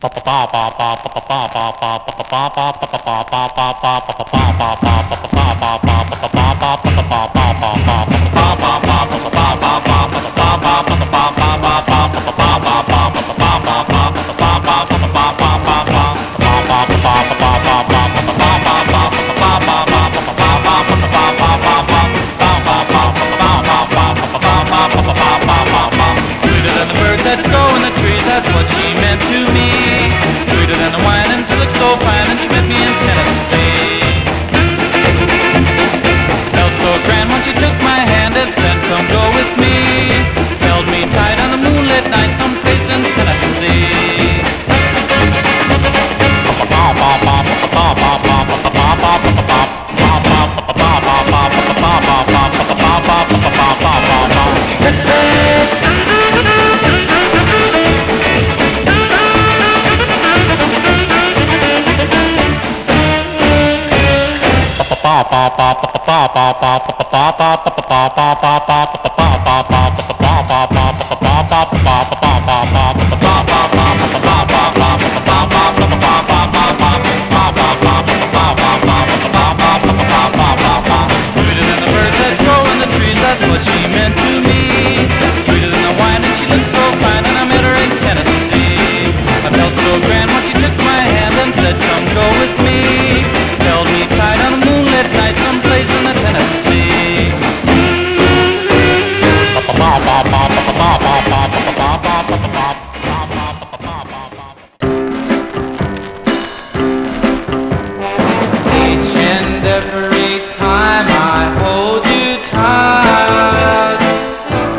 Sweeter than the birds that grow in the trees, that's what she meant to me. Sweeter than the wine, and she looked so fine, and she met me in Tennessee. Felt so grand when she took my hand and said, come go with me. Held me tight on a moonlit night someplace in Tennessee. That's what she meant to me. Sweeter than the wine, and she looked so fine, and I met her in Tennessee. I felt so grand when she took my hand and said, come go with me. Held me tight on a moonlit night someplace in the Tennessee. Each and every time I hold you tight,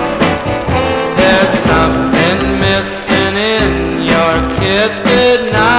there's something missing in your kiss goodnight.